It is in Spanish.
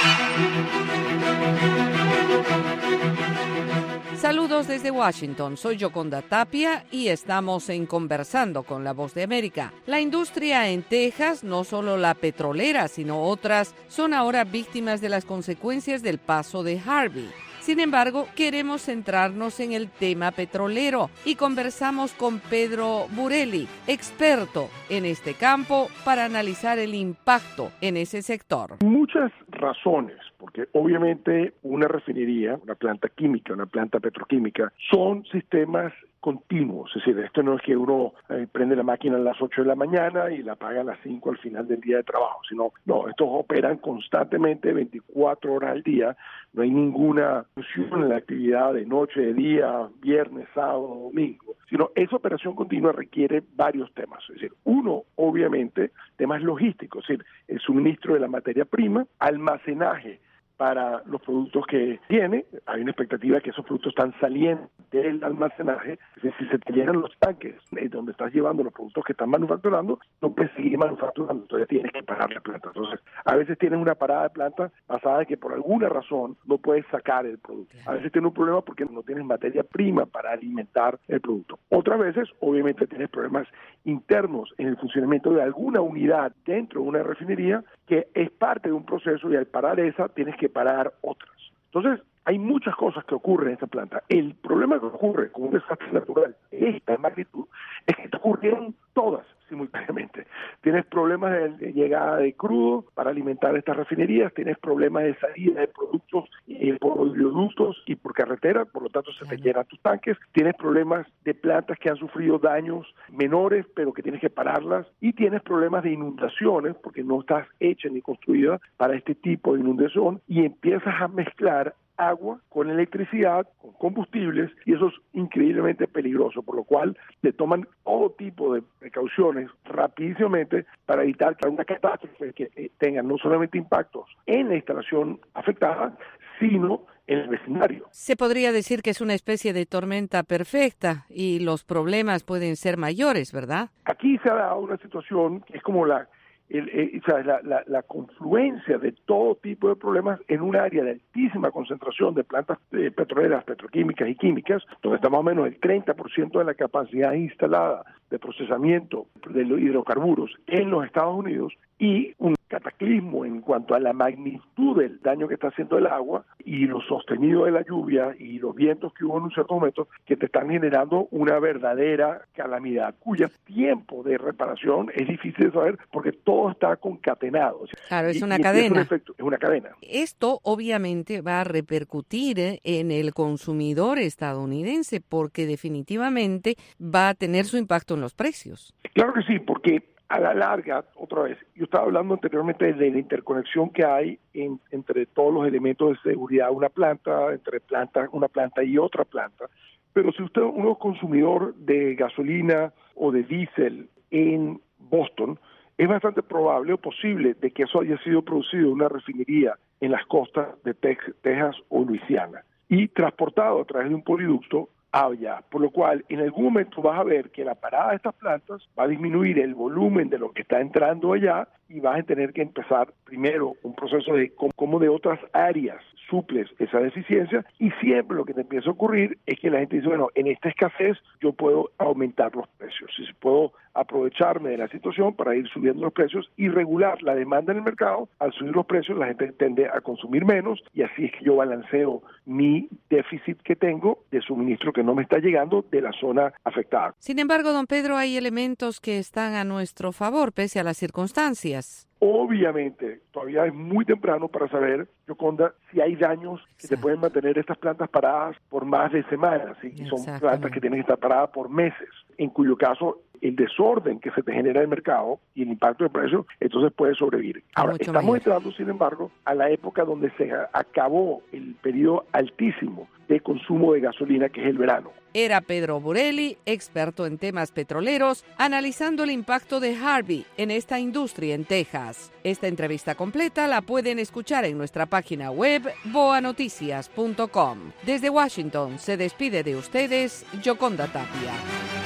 Saludos desde Washington, soy Yoconda Tapia y estamos en Conversando con la Voz de América. La industria en Texas, no solo la petrolera, sino otras, son ahora víctimas de las consecuencias del paso de Harvey. Sin embargo, queremos centrarnos en el tema petrolero y conversamos con Pedro Burelli, experto en este campo, para analizar el impacto en ese sector. Muchas razones, porque obviamente una refinería, una planta química, una planta petroquímica, son sistemas continuos, es decir, esto no es que uno prende la máquina a las 8 de la mañana y la apaga a las 5 al final del día de trabajo, sino, no, estos operan constantemente 24 horas al día, no hay ninguna función en la actividad de noche, de día, viernes, sábado, domingo, sino esa operación continua requiere varios temas, es decir, uno, obviamente, temas logísticos, es decir, el suministro de la materia prima, almacenaje para los productos que tiene. Hay una expectativa de que esos productos están saliendo del almacenaje. Es decir, si se te llenan los tanques donde estás llevando los productos que están manufacturando, no puedes seguir manufacturando, entonces tienes que parar la planta. Entonces, a veces tienes una parada de planta basada en que por alguna razón no puedes sacar el producto. A veces tienes un problema porque no tienes materia prima para alimentar el producto. Otras veces, obviamente, tienes problemas internos en el funcionamiento de alguna unidad dentro de una refinería que es parte de un proceso y al parar esa tienes que parar otras. Entonces, hay muchas cosas que ocurren en esta planta. El problema que ocurre con un desastre natural de esta magnitud es que te ocurrieron todas simultáneamente. Tienes problemas de llegada de crudo para alimentar estas refinerías, tienes problemas de salida de productos por oleoductos y por carretera, por lo tanto se te llenan tus tanques, tienes problemas de plantas que han sufrido daños menores pero que tienes que pararlas y tienes problemas de inundaciones porque no estás hecha ni construida para este tipo de inundación y empiezas a mezclar agua con electricidad, con combustibles, y eso es increíblemente peligroso, por lo cual se toman todo tipo de precauciones rapidísimamente para evitar que una catástrofe que tenga no solamente impactos en la instalación afectada, sino en el vecindario. Se podría decir que es una especie de tormenta perfecta y los problemas pueden ser mayores, ¿verdad? Aquí se ha dado una situación que es como la confluencia de todo tipo de problemas en un área de altísima concentración de plantas petroleras, petroquímicas y químicas, donde está más o menos el 30% de la capacidad instalada de procesamiento de los hidrocarburos en los Estados Unidos, y un cataclismo en cuanto a la magnitud del daño que está haciendo el agua y lo sostenido de la lluvia y los vientos que hubo en un cierto momento que te están generando una verdadera calamidad cuya tiempo de reparación es difícil de saber porque todo está concatenado. Claro, es una cadena. Es una cadena. Esto obviamente va a repercutir en el consumidor estadounidense porque definitivamente va a tener su impacto en los precios. Claro que sí, porque a la larga, otra vez, yo estaba hablando anteriormente de la interconexión que hay entre todos los elementos de seguridad de una planta, entre una planta y otra planta. Pero si usted uno es consumidor de gasolina o de diésel en Boston, es bastante probable o posible de que eso haya sido producido en una refinería en las costas de Texas o Luisiana y transportado a través de un poliducto allá, por lo cual en algún momento vas a ver que la parada de estas plantas va a disminuir el volumen de lo que está entrando allá y vas a tener que empezar primero un proceso de cómo de otras áreas suples esa deficiencia y siempre lo que te empieza a ocurrir es que la gente dice, bueno, en esta escasez yo puedo aumentar los precios, si puedo aprovecharme de la situación para ir subiendo los precios y regular la demanda en el mercado. Al subir los precios la gente tiende a consumir menos y así es que yo balanceo mi déficit que tengo de suministro que no me está llegando de la zona afectada. Sin embargo, don Pedro, hay elementos que están a nuestro favor pese a las circunstancias. Obviamente, todavía es muy temprano para saber, Yoconda, si hay daños que te pueden mantener estas plantas paradas por más de semanas, y son plantas que tienen que estar paradas por meses, en cuyo caso el desorden que se te genera en el mercado y el impacto de precios, entonces puede sobrevivir. Ahora, estamos entrando, sin embargo, a la época donde se acabó el periodo altísimo de consumo de gasolina, que es el verano. Era Pedro Burelli, experto en temas petroleros, analizando el impacto de Harvey en esta industria en Texas. Esta entrevista completa la pueden escuchar en nuestra página web boanoticias.com. Desde Washington se despide de ustedes Yoconda Tapia.